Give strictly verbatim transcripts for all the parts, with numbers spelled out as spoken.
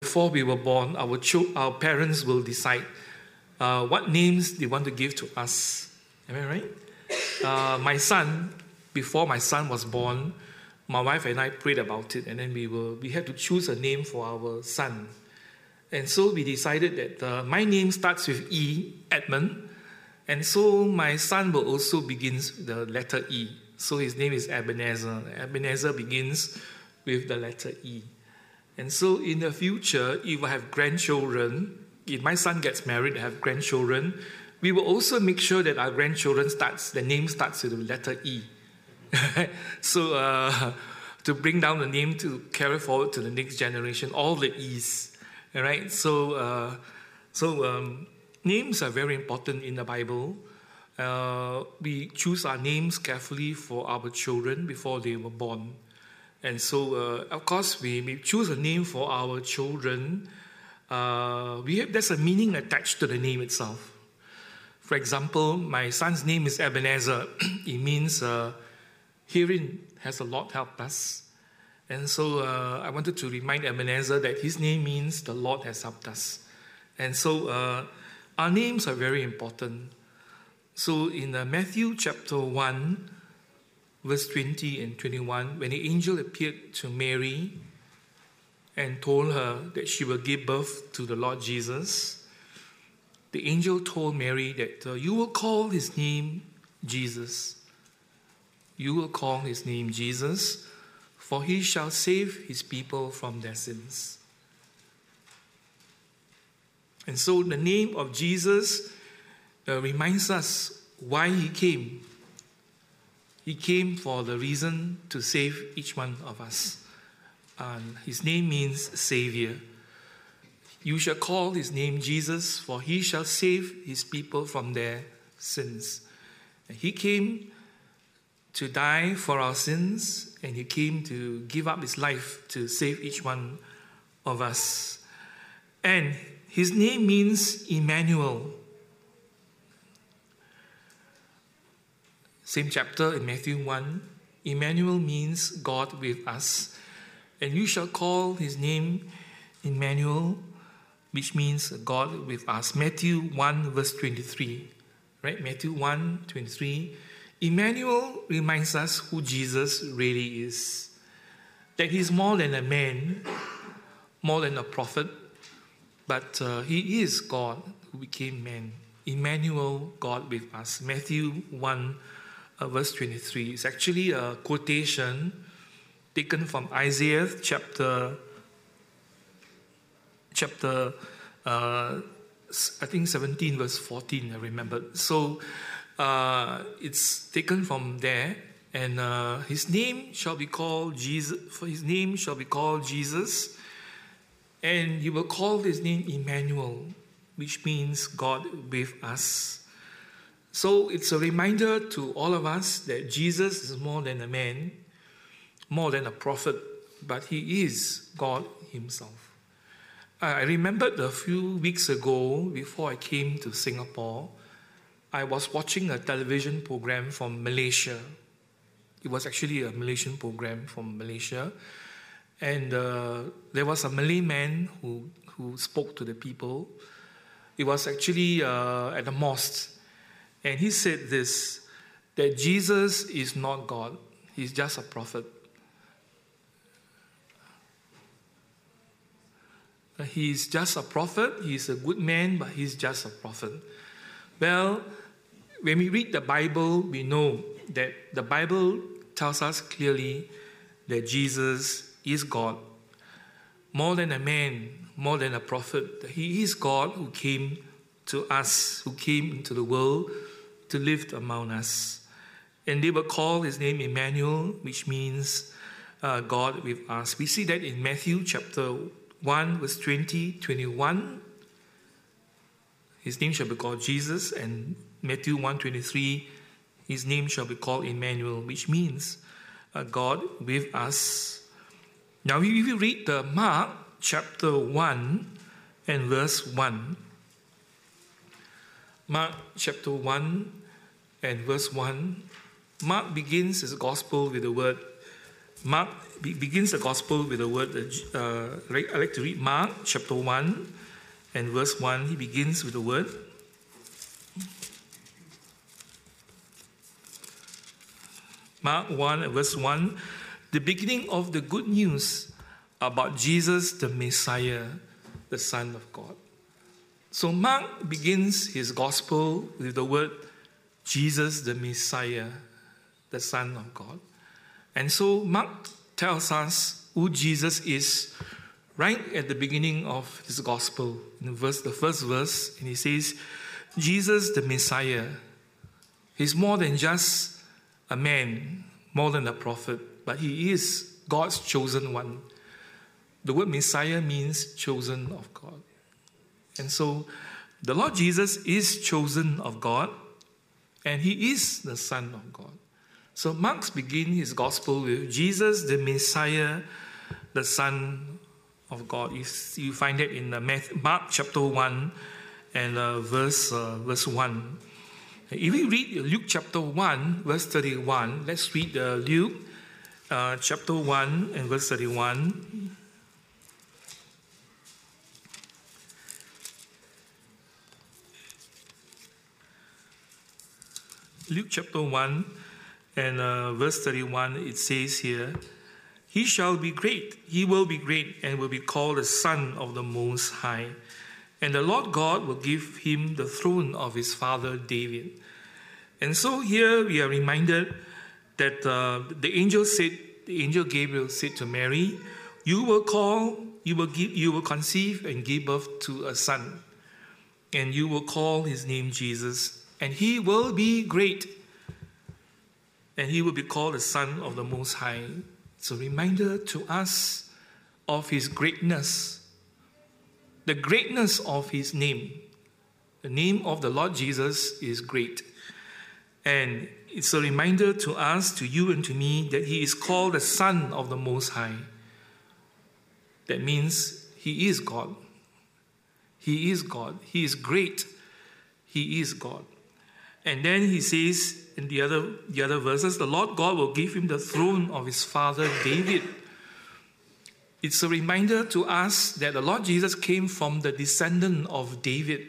before we were born, our cho- our parents will decide uh, what names they want to give to us. Am I right? Uh, my son, before my son was born, my wife and I prayed about it, and then we were we had to choose a name for our son. And so we decided that uh, my name starts with E, Edmund, and so my son will also begins with the letter E. So his name is Ebenezer. Ebenezer begins with the letter E. And so in the future, if I have grandchildren, if my son gets married and have grandchildren, we will also make sure that our grandchildren starts, the name starts with the letter E. so uh, to bring down the name to carry forward to the next generation, all the E's. All right, so uh, so um, names are very important in the Bible. Uh, we choose our names carefully for our children before they were born. And so, uh, of course, we, we choose a name for our children. Uh, we have, there's a meaning attached to the name itself. For example, my son's name is Ebenezer. It means uh, herein has the Lord helped us. And so uh, I wanted to remind Ebenezer that his name means the Lord has helped us. And so uh, our names are very important. So in uh, Matthew chapter one, verse twenty and twenty-one, when the angel appeared to Mary and told her that she will give birth to the Lord Jesus, the angel told Mary that uh, you will call his name Jesus. You will call his name Jesus, for he shall save his people from their sins. And so the name of Jesus uh, reminds us why he came. He came for the reason to save each one of us. And his name means Savior. You shall call his name Jesus, for he shall save his people from their sins. And he came to die for our sins, and he came to give up his life to save each one of us. And his name means Emmanuel. Same chapter in Matthew one. Emmanuel means God with us. And you shall call his name Emmanuel, which means God with us. Matthew one, verse twenty-three. Right? Matthew one, twenty-three. Emmanuel reminds us who Jesus really is. That he's more than a man, more than a prophet, but uh, he is God who became man. Emmanuel, God with us. Matthew one, uh, verse twenty-three. It's actually a quotation taken from Isaiah chapter, chapter uh, I think seventeen, verse fourteen, I remember. So uh, it's taken from there, and uh, his name shall be called Jesus. For his name shall be called Jesus, and you will call his name Emmanuel, which means God with us. So it's a reminder to all of us that Jesus is more than a man, more than a prophet, but he is God himself. I remembered a few weeks ago, before I came to Singapore, I was watching a television program from Malaysia. It was actually a Malaysian program from Malaysia. And uh, there was a Malay man who, who spoke to the people. It was actually uh, at a mosque. And he said this, that Jesus is not God. He's just a prophet. He's just a prophet. He's a good man, but he's just a prophet. Well, when we read the Bible, we know that the Bible tells us clearly that Jesus is God. More than a man, more than a prophet. He is God who came to us, who came into the world to live among us. And they will call his name Emmanuel, which means uh, God with us. We see that in Matthew chapter one, verse twenty, twenty-one. His name shall be called Jesus. And Matthew one, twenty-three, his name shall be called Emmanuel, which means uh, God with us. Now, if you read the Mark chapter one and verse one. Mark chapter one and verse one. Mark begins his gospel with the word Mark begins the gospel with the word, uh, I like to read Mark chapter one and verse one. He begins with the word. Mark one and verse one, the beginning of the good news about Jesus the Messiah, the Son of God. So Mark begins his gospel with the word Jesus the Messiah, the Son of God. And so Mark tells us who Jesus is right at the beginning of his gospel. In verse, the first verse, and he says, Jesus the Messiah. He's more than just a man, more than a prophet, but he is God's chosen one. The word Messiah means chosen of God. And so the Lord Jesus is chosen of God, and he is the Son of God. So Mark begins his gospel with Jesus, the Messiah, the Son of God. You, you find that in Mark chapter one and uh, verse, uh, verse one. If we read Luke chapter one, verse thirty-one, let's read uh, Luke uh, chapter one and verse thirty-one. Luke chapter one and uh, verse thirty-one, it says here, he shall be great, he will be great, and will be called the Son of the Most High. And the Lord God will give him the throne of his father David. And so here we are reminded that uh, the angel said, the angel Gabriel said to Mary, you will call, you will give, you will conceive and give birth to a son, and you will call his name Jesus, and he will be great, and he will be called the Son of the Most High. It's a reminder to us of his greatness, the greatness of his name. The name of the Lord Jesus is great. And it's a reminder to us, to you and to me, that he is called the Son of the Most High. That means he is God. He is God. He is great. He is God. And then he says in the other, the other verses, the Lord God will give him the throne of his father David. It's a reminder to us that the Lord Jesus came from the descendant of David.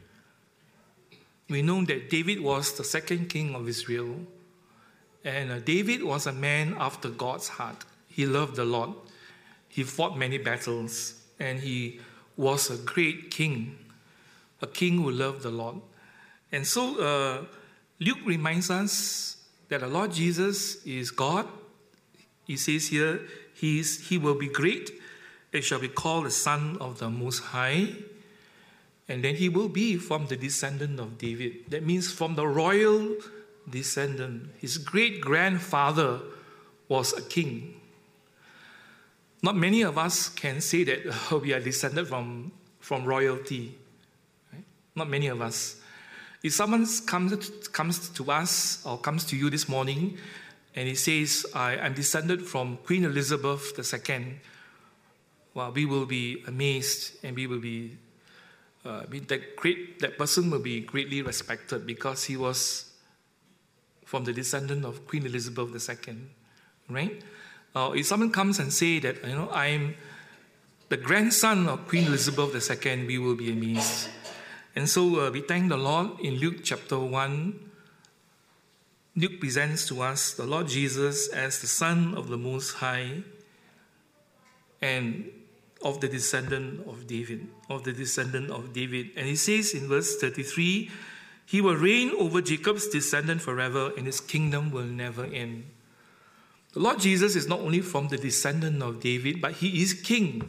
We know that David was the second king of Israel. And uh, David was a man after God's heart. He loved the Lord. He fought many battles. And he was a great king. A king who loved the Lord. And so uh, Luke reminds us that the Lord Jesus is God. He says here, he, is, he will be great. It shall be called the Son of the Most High. And then he will be from the descendant of David. That means from the royal descendant. His great-grandfather was a king. Not many of us can say that oh, we are descended from, from royalty. Right? Not many of us. If someone comes, comes to us or comes to you this morning and he says, I, I'm descended from Queen Elizabeth the Second, well, we will be amazed and we will be Uh, that, great, that person will be greatly respected because he was from the descendant of Queen Elizabeth the Second, right? Uh, if someone comes and say that, you know, I'm the grandson of Queen Elizabeth the Second, we will be amazed. And so uh, we thank the Lord in Luke chapter one. Luke presents to us the Lord Jesus as the Son of the Most High and of the descendant of David, of the descendant of David. And he says in verse thirty-three, he will reign over Jacob's descendant forever, and his kingdom will never end. The Lord Jesus is not only from the descendant of David, but he is king.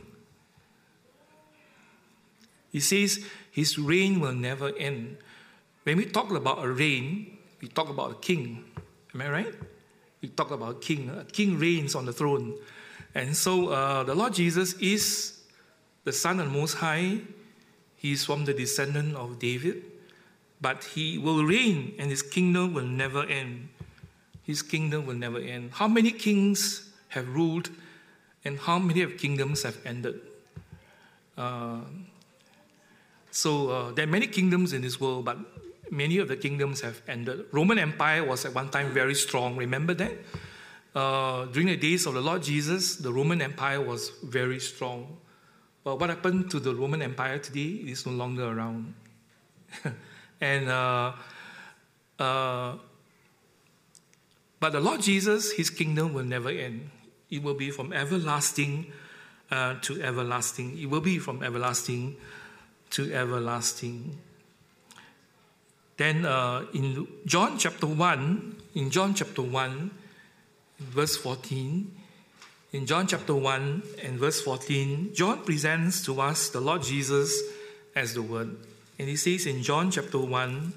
He says his reign will never end. When we talk about a reign, we talk about a king. Am I right? We talk about a king. A king reigns on the throne. And so uh, the Lord Jesus is the Son of the Most High. He is from the descendant of David. But he will reign and his kingdom will never end. His kingdom will never end. How many kings have ruled and how many of kingdoms have ended? Uh, so uh, there are many kingdoms in this world, but many of the kingdoms have ended. Roman Empire was at one time very strong. Remember that? Uh, during the days of the Lord Jesus, the Roman Empire was very strong. But what happened to the Roman Empire today is no longer around. and uh, uh, But the Lord Jesus, his kingdom will never end. It will be from everlasting uh, to everlasting. It will be from everlasting to everlasting. Then uh, in John chapter one, in John chapter one, verse fourteen, in John chapter one and verse fourteen, John presents to us the Lord Jesus as the Word. And he says in John chapter one,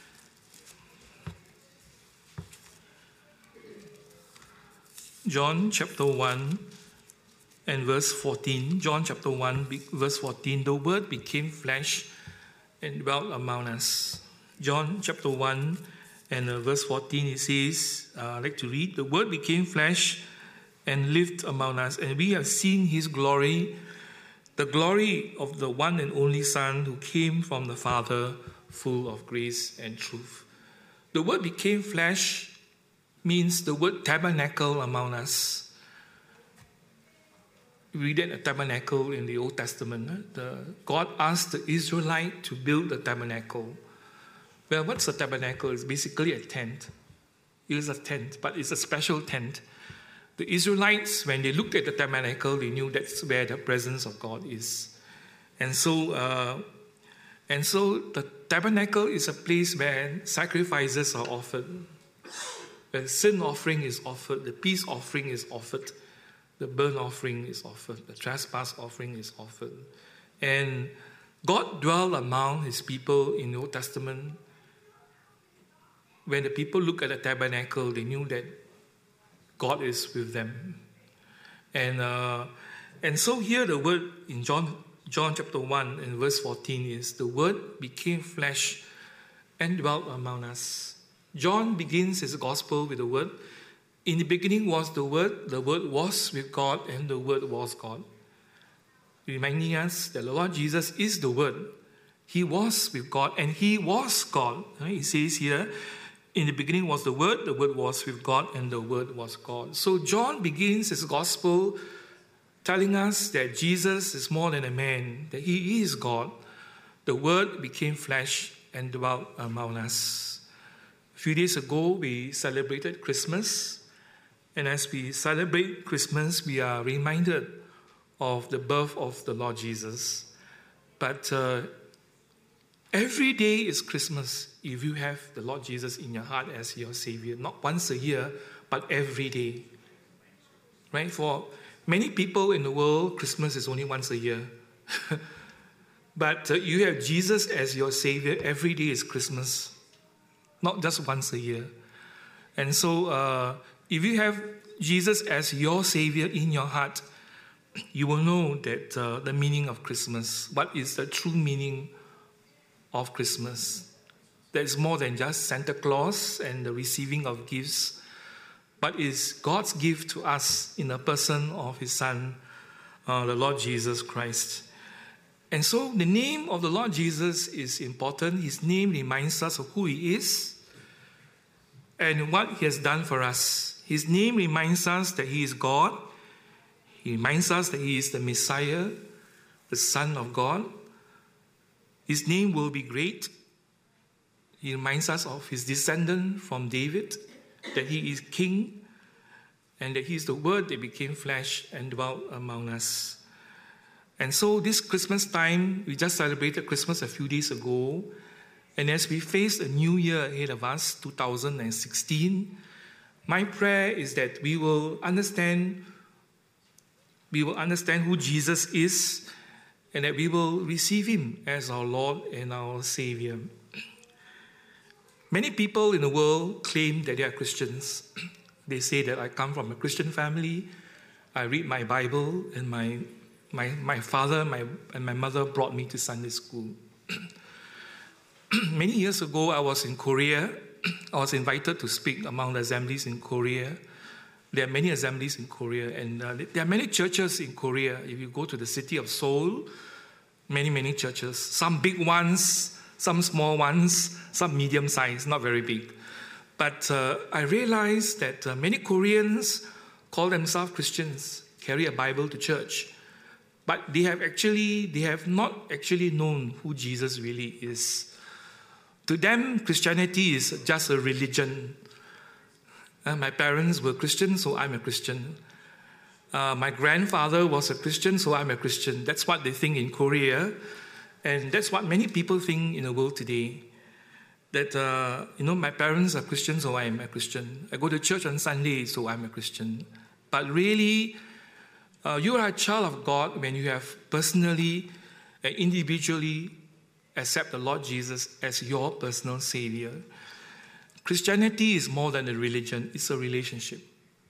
John chapter one and verse fourteen, John chapter one, verse fourteen, the Word became flesh and dwelt among us. John chapter one and uh, verse fourteen, it says, uh, I'd like to read, the Word became flesh and lived among us, and we have seen his glory, the glory of the one and only Son who came from the Father, full of grace and truth. The Word became flesh means the word tabernacle among us. We read that a tabernacle in the Old Testament. The, God asked the Israelite to build the tabernacle. Well, what's a tabernacle? It's basically a tent. It is a tent, but it's a special tent. The Israelites, when they looked at the tabernacle, they knew that's where the presence of God is. And so, uh, and so the tabernacle is a place where sacrifices are offered. When sin offering is offered, the peace offering is offered, the burnt offering is offered, the trespass offering is offered. And God dwelled among his people in the Old Testament. When the people look at the tabernacle, they knew that God is with them. And uh, and so here the word in John, John chapter one and verse fourteen is, the Word became flesh and dwelt among us. John begins his gospel with the word. In the beginning was the Word, the Word was with God, and the Word was God. Reminding us that the Lord Jesus is the Word. He was with God, and he was God. He says here, in the beginning was the Word, the Word was with God, and the Word was God. So John begins his gospel telling us that Jesus is more than a man, that he is God. The Word became flesh and dwelt among us. A few days ago, we celebrated Christmas. And as we celebrate Christmas, we are reminded of the birth of the Lord Jesus. But uh, every day is Christmas if you have the Lord Jesus in your heart as your Savior. Not once a year, but every day. Right? For many people in the world, Christmas is only once a year. But uh, you have Jesus as your Savior. Every day is Christmas. Not just once a year. And so, uh, if you have Jesus as your Savior in your heart, you will know that uh, the meaning of Christmas. What is the true meaning of Christmas? That is more than just Santa Claus and the receiving of gifts, but is God's gift to us in the person of his Son, uh, the Lord Jesus Christ. And so the name of the Lord Jesus is important. His name reminds us of who he is and what he has done for us. His name reminds us that he is God. He reminds us that he is the Messiah, the Son of God. His name will be great. He reminds us of his descendant from David, that he is king, and that he is the Word that became flesh and dwelt among us. And so this Christmas time, we just celebrated Christmas a few days ago, and as we face a new year ahead of us, two thousand sixteen, my prayer is that we will understand, we will understand who Jesus is, and that we will receive him as our Lord and our Savior. Many people in the world claim that they are Christians. They say that I come from a Christian family, I read my Bible, and my my, my father my, and my mother brought me to Sunday school. Many years ago, I was in Korea. I was invited to speak among the assemblies in Korea. There are many assemblies in Korea, and uh, there are many churches in Korea. If you go to the city of Seoul, many, many churches. Some big ones, some small ones, some medium-sized, not very big. But uh, I realized that uh, many Koreans call themselves Christians, carry a Bible to church, but they have actually, they have not actually known who Jesus really is. To them, Christianity is just a religion. Uh, my parents were Christians, so I'm a Christian. Uh, my grandfather was a Christian, so I'm a Christian. That's what they think in Korea, and that's what many people think in the world today. That, uh, you know, my parents are Christians, so I'm a Christian. I go to church on Sunday, so I'm a Christian. But really, uh, you are a child of God when you have personally and individually accept the Lord Jesus as your personal Savior. Christianity is more than a religion, it's a relationship.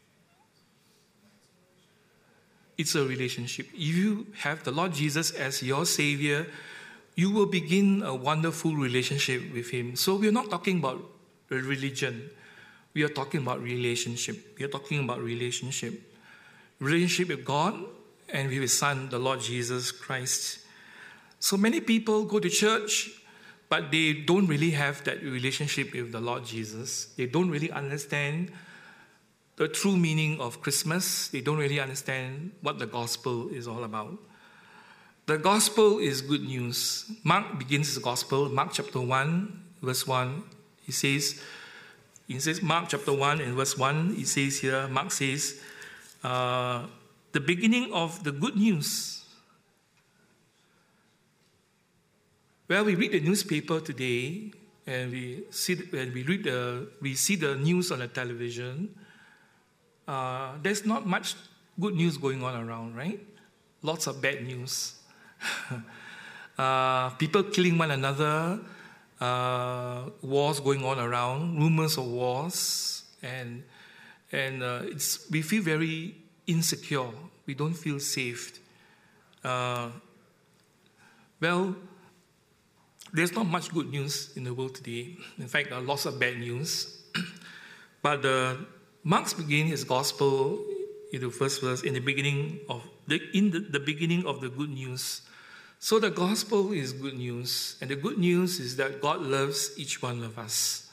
It's a relationship. If you have the Lord Jesus as your Savior, you will begin a wonderful relationship with Him. So we're not talking about a religion. We are talking about relationship. We are talking about relationship. Relationship with God and with His Son, the Lord Jesus Christ. So many people go to church, but they don't really have that relationship with the Lord Jesus. They don't really understand the true meaning of Christmas. They don't really understand what the gospel is all about. The gospel is good news. Mark begins his gospel, Mark chapter one, verse one. He says, he says, Mark chapter one and verse one, he says here, Mark says, uh, the beginning of the good news. Well, we read the newspaper today, and we see, when we read the, we see the news on the television. Uh, there's not much good news going on around, right? Lots of bad news. uh, people killing one another, uh, wars going on around, rumors of wars, and and uh, it's we feel very insecure. We don't feel safe. Uh, well, there's not much good news in the world today. In fact, there are lots of bad news. But uh, Mark begins his gospel in the first verse, in the beginning of the in the, the beginning of the good news. So the gospel is good news, and the good news is that God loves each one of us.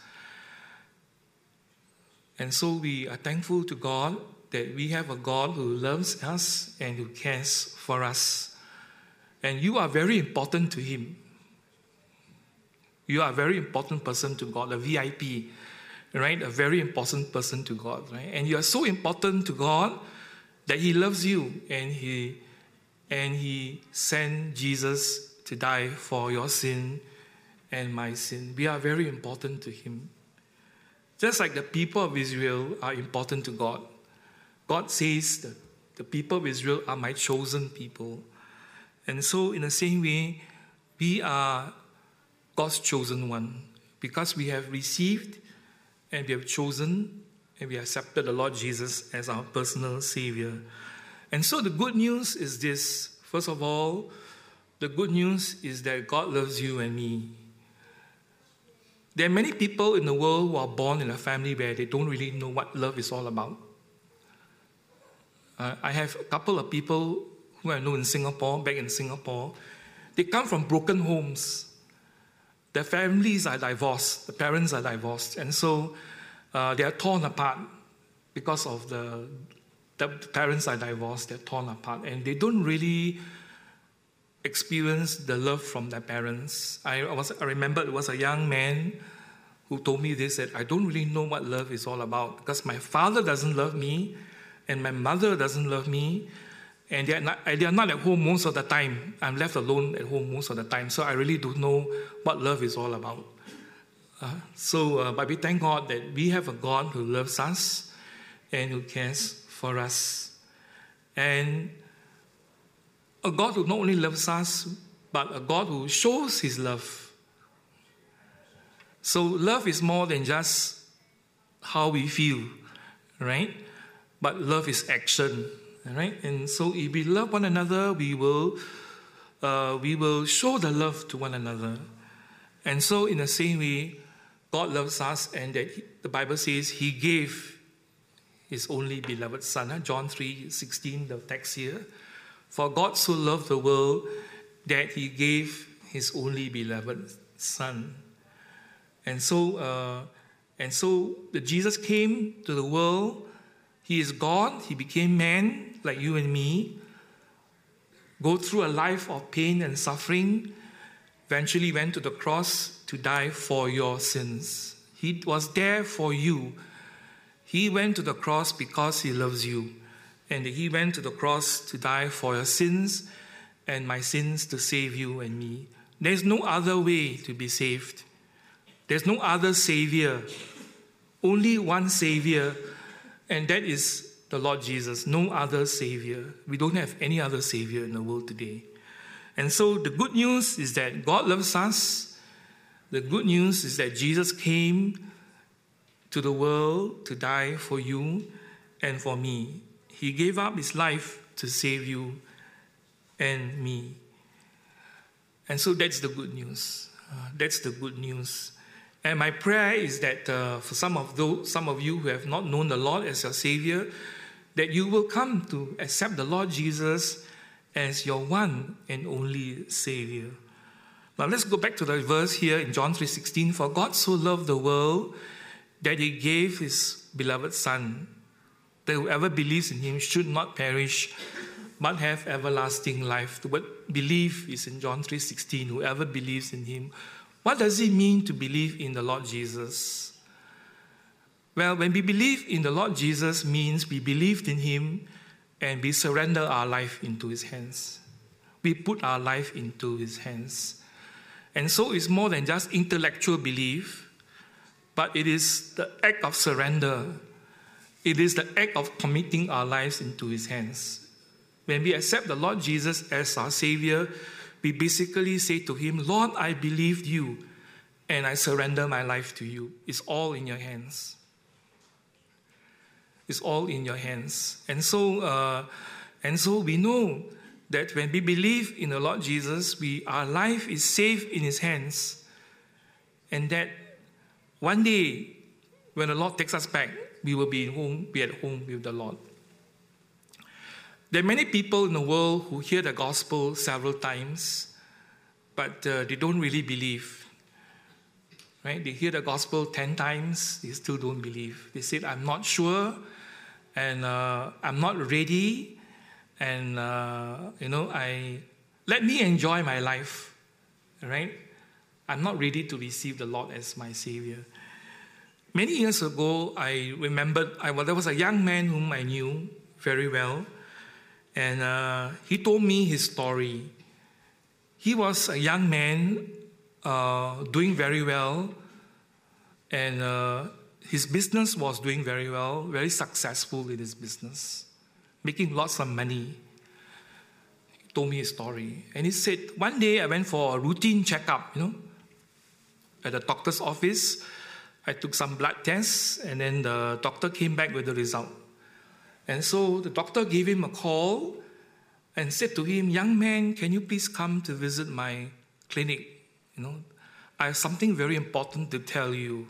And so we are thankful to God that we have a God who loves us and who cares for us. And you are very important to Him. You are a very important person to God, a V I P, right? A very important person to God, right? And you are so important to God that He loves you, and He and He sent Jesus to die for your sin and my sin. We are very important to Him. Just like the people of Israel are important to God. God says that the people of Israel are my chosen people. And so in the same way, we are God's chosen one, because we have received and we have chosen and we accepted the Lord Jesus as our personal Savior. And so the good news is this. First of all, the good news is that God loves you and me. There are many people in the world who are born in a family where they don't really know what love is all about. Uh, I have a couple of people who I know in Singapore, back in Singapore. They come from broken homes. Their families are divorced. The parents are divorced. And so uh, they are torn apart because of the, the parents are divorced. They're torn apart. And they don't really experience the love from their parents. I, was, I remember it was a young man who told me this, that I don't really know what love is all about, because my father doesn't love me and my mother doesn't love me. And they are, not, they are not at home most of the time. I'm left alone at home most of the time. So I really don't know what love is all about. Uh, so, uh, but we thank God that we have a God who loves us and who cares for us. And a God who not only loves us, but a God who shows His love. So love is more than just how we feel, right? But love is action. Right? And so if we love one another, we will uh, we will show the love to one another. And so in the same way, God loves us, and that he, the Bible says He gave His only beloved Son. John three sixteen, the text here. For God so loved the world that He gave His only beloved Son. And so uh, And so the Jesus came to the world. He is God. He became man like you and me. Go through a life of pain and suffering. Eventually went to the cross to die for your sins. He was there for you. He went to the cross because he loves you. And he went to the cross to die for your sins and my sins to save you and me. There's no other way to be saved. There's no other Savior. Only one Savior, and that is the Lord Jesus. No other Savior. We don't have any other Savior in the world today. And so the good news is that God loves us. The good news is that Jesus came to the world to die for you and for me. He gave up his life to save you and me. And so that's the good news. Uh, that's the good news. And my prayer is that uh, for some of those, some of you who have not known the Lord as your Savior, that you will come to accept the Lord Jesus as your one and only Savior. Now let's go back to the verse here in John three sixteen. For God so loved the world that he gave his beloved Son, that whoever believes in him should not perish, but have everlasting life. The word believe is in John three sixteen, whoever believes in him. What does it mean to believe in the Lord Jesus? Well, when we believe in the Lord Jesus means we believed in him and we surrender our life into his hands. We put our life into his hands. And so it's more than just intellectual belief, but it is the act of surrender. It is the act of committing our lives into his hands. When we accept the Lord Jesus as our Savior, we basically say to him, Lord, I believed you and I surrender my life to you. It's all in your hands. It's all in your hands. And so, uh, and so we know that when we believe in the Lord Jesus, we, our life is safe in his hands. And that one day, when the Lord takes us back, we will be home, be at home with the Lord. There are many people in the world who hear the gospel several times, but uh, they don't really believe. Right? They hear the gospel ten times, they still don't believe. They said, I'm not sure, and uh, I'm not ready, and uh, you know, I let me enjoy my life. Right? I'm not ready to receive the Lord as my Savior. Many years ago, I remembered I, well, there was a young man whom I knew very well. And uh, he told me his story. He was a young man uh, doing very well. And uh, his business was doing very well, very successful in his business, making lots of money. He told me his story. And he said, one day I went for a routine checkup, you know, at the doctor's office. I took some blood tests, and then the doctor came back with the result. And so the doctor gave him a call and said to him, young man, can you please come to visit my clinic? You know, I have something very important to tell you.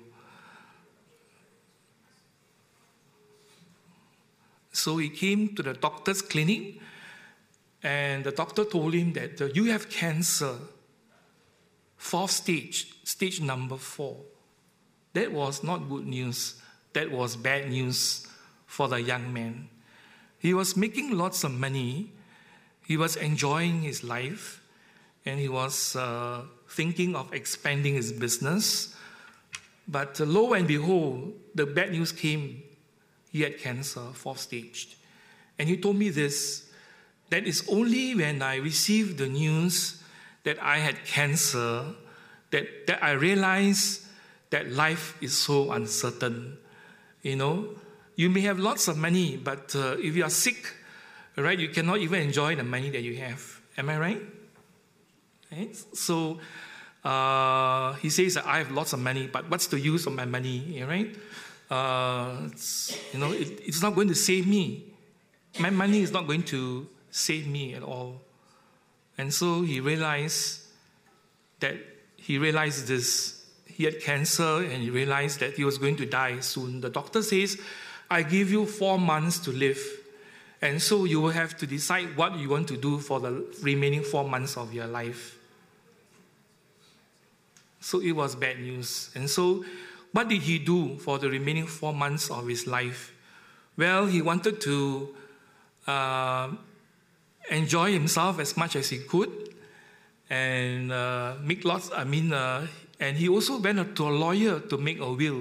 So he came to the doctor's clinic, and the doctor told him that uh, you have cancer, fourth stage, stage number four. That was not good news. That was bad news for the young man. He was making lots of money. He was enjoying his life, and he was uh, thinking of expanding his business. But uh, lo and behold, the bad news came. He had cancer, fourth stage. And he told me this, that it's only when I received the news that I had cancer that, that I realized that life is so uncertain. You know, you may have lots of money, but uh, if you are sick, right, you cannot even enjoy the money that you have. Am I right? Right? So uh, he says that I have lots of money, but what's the use of my money? Right? Uh, it's, you know, it, it's not going to save me. My money is not going to save me at all. And so he realized that he realized this. He had cancer, and he realized that he was going to die soon. The doctor says, I give you four months to live. And so you will have to decide what you want to do for the remaining four months of your life. So it was bad news. And so what did he do for the remaining four months of his life? Well, he wanted to uh, enjoy himself as much as he could, and uh, make lots. I mean, uh, and he also went to a lawyer to make a will.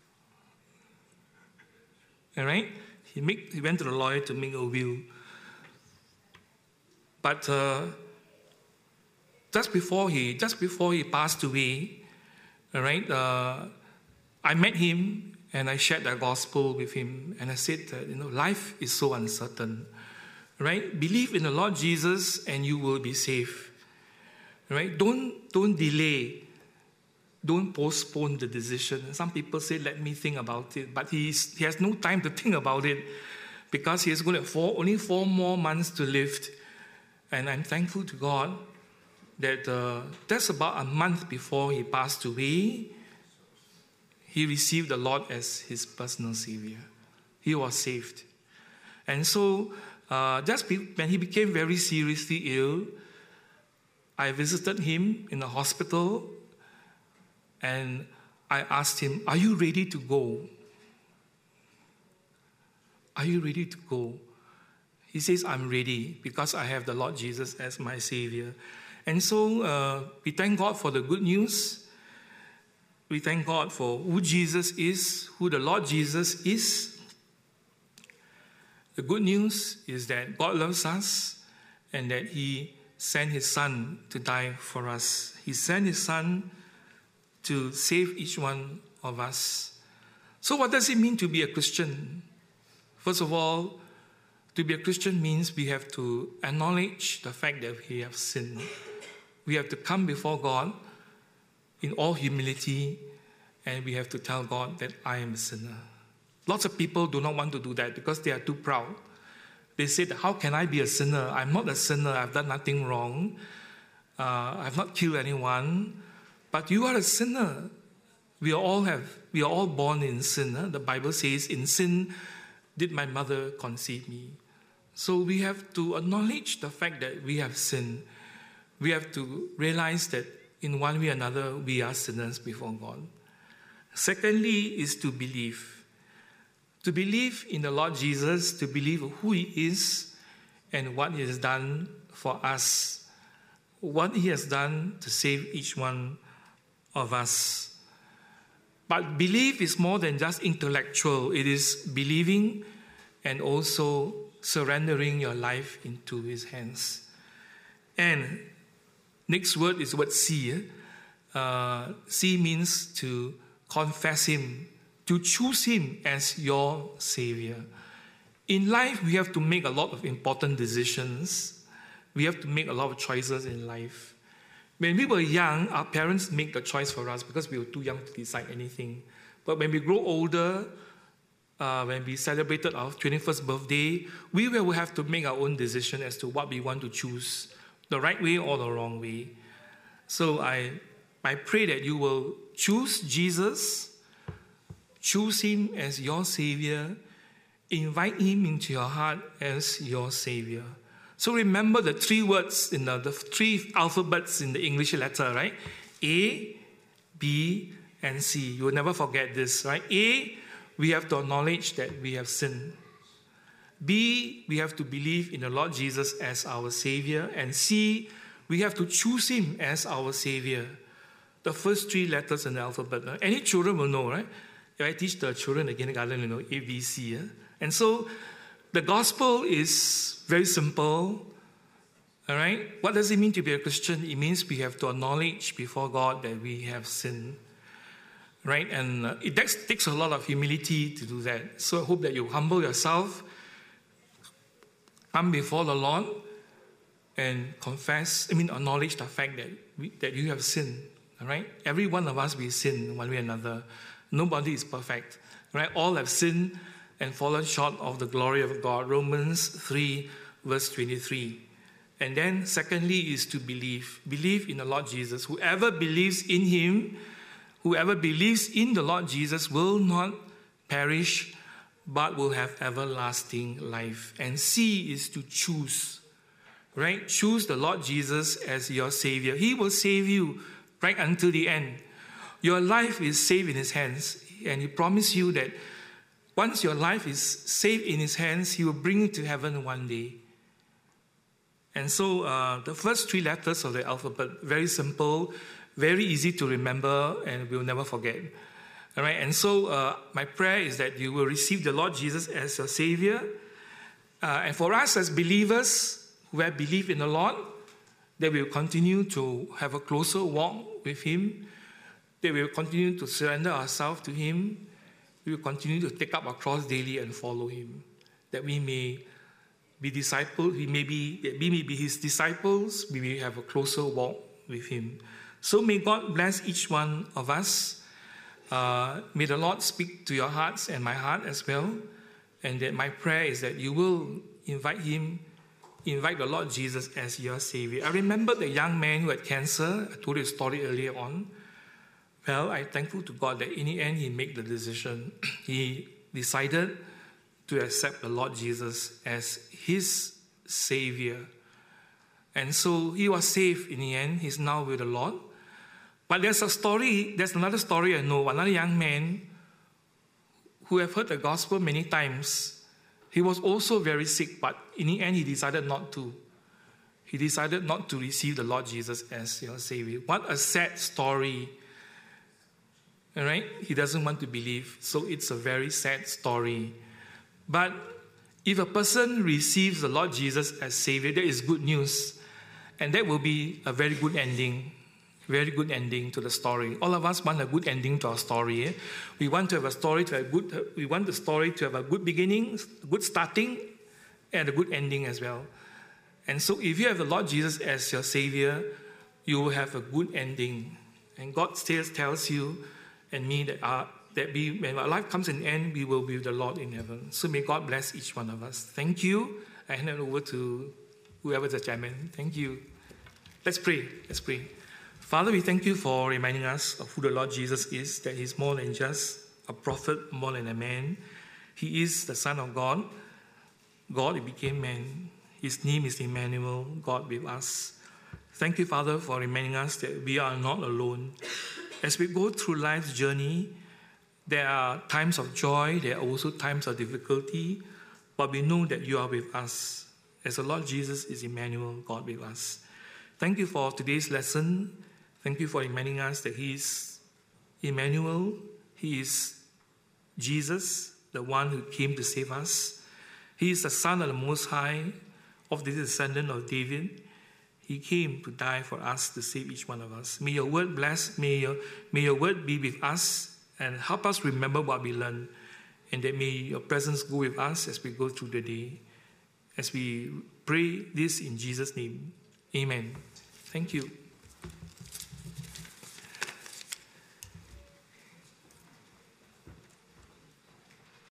All right, he make he went to the lawyer to make a will. But uh, just before he just before he passed away, all right, uh, I met him and I shared the gospel with him, and I said that, you know, life is so uncertain, right? Believe in the Lord Jesus and you will be saved, right? Don't don't delay, don't postpone the decision. Some people say, "Let me think about it," but he's, he has no time to think about it because he has got four, only four more months to live. And I'm thankful to God that uh, that's about a month before he passed away, he received the Lord as his personal Savior. He was saved. And so, uh, just be, when he became very seriously ill, I visited him in the hospital and I asked him, "Are you ready to go? Are you ready to go?" He says, "I'm ready because I have the Lord Jesus as my Savior." And so uh, we thank God for the good news. We thank God for who Jesus is, who the Lord Jesus is. The good news is that God loves us and that he sent his Son to die for us. He sent his Son to save each one of us. So what does it mean to be a Christian? First of all, to be a Christian means we have to acknowledge the fact that we have sinned. We have to come before God in all humility, and we have to tell God that I am a sinner. Lots of people do not want to do that because they are too proud. They say, "How can I be a sinner? I'm not a sinner. I've done nothing wrong. Uh, I've not killed anyone." But you are a sinner. We are all have. We are all born in sin. Huh? The Bible says, "In sin did my mother conceive me." So we have to acknowledge the fact that we have sinned. We have to realize that in one way or another, we are sinners before God. Secondly is to believe. To believe in the Lord Jesus, to believe who he is and what he has done for us, what he has done to save each one of us. But belief is more than just intellectual. It is believing and also surrendering your life into his hands. And next word is word see. Uh, see means to confess him, to choose him as your Savior. In life, we have to make a lot of important decisions. We have to make a lot of choices in life. When we were young, our parents made the choice for us because we were too young to decide anything. But when we grow older, uh, when we celebrated our twenty-first birthday, we will have to make our own decision as to what we want to choose, the right way or the wrong way. So I, I pray that you will choose Jesus, choose him as your Savior, invite him into your heart as your Savior. So remember the three words in the, the three alphabets in the English letter, right? A, B, and C. You will never forget this, right? A, we have to acknowledge that we have sinned. B, we have to believe in the Lord Jesus as our Savior. And C, we have to choose him as our Savior. The first three letters in the alphabet. Right? Any children will know, right? If I teach the children in the kindergarten, you know, A, B, C. Yeah? And so the gospel is very simple. All right? What does it mean to be a Christian? It means we have to acknowledge before God that we have sinned. Right? And uh, it takes, takes a lot of humility to do that. So I hope that you humble yourself, come before the Lord, and confess, I mean, acknowledge the fact that we, that you have sinned. All right? Every one of us, we sin one way or another. Nobody is perfect. Right? All have sinned and fallen short of the glory of God. Romans three, verse twenty-three. And then, secondly, is to believe. Believe in the Lord Jesus. Whoever believes in him, whoever believes in the Lord Jesus will not perish, but will have everlasting life. And C is to choose. Right? Choose the Lord Jesus as your Savior. He will save you right until the end. your life is safe in his hands. And he promised you that once your life is safe in his hands, he will bring you to heaven one day. And so uh, the first three letters of the alphabet, very simple, very easy to remember, and we'll never forget. All right, and so uh, my prayer is that you will receive the Lord Jesus as your Savior. Uh, and for us as believers who have believed in the Lord, that we will continue to have a closer walk with him, that we will continue to surrender ourselves to him, we will continue to take up our cross daily and follow him, that we may be disciples, we may be, that we may be his disciples, we may have a closer walk with him. So may God bless each one of us. Uh, may the Lord speak to your hearts and my heart as well. And that my prayer is that you will invite him, invite the Lord Jesus as your Savior. I remember the young man who had cancer. I told you a story earlier on. Well, I'm thankful to God that in the end he made the decision. He decided to accept the Lord Jesus as his Savior. And so he was saved in the end. He's now with the Lord. But there's a story, there's another story I know, another young man who have heard the gospel many times. He was also very sick, but in the end he decided not to. He decided not to receive the Lord Jesus as your Savior. What a sad story. All right? He doesn't want to believe, so it's a very sad story. But if a person receives the Lord Jesus as Savior, that is good news. And that will be a very good ending. Very good ending to the story. All of us want a good ending to our story. Eh? We want to have a story to have good. We want the story to have a good beginning, good starting, and a good ending as well. And so, if you have the Lord Jesus as your Savior, you will have a good ending. And God still tells you and me that our, that we, when our life comes to an end, we will be with the Lord in heaven. So may God bless each one of us. Thank you. I hand it over to whoever the chairman. Thank you. Let's pray. Let's pray. Father, we thank you for reminding us of who the Lord Jesus is, that he's more than just a prophet, more than a man. He is the Son of God. God, he became man. His name is Emmanuel, God with us. Thank you, Father, for reminding us that we are not alone. As we go through life's journey, there are times of joy, there are also times of difficulty, but we know that you are with us. As the Lord Jesus is Emmanuel, God with us. Thank you for today's lesson. Thank you for reminding us that he is Emmanuel, he is Jesus, the one who came to save us. He is the Son of the Most High, of the descendant of David. He came to die for us, to save each one of us. May your word bless, may your, may your word be with us and help us remember what we learned, and that may your presence go with us as we go through the day. As we pray this in Jesus' name, amen. Thank you.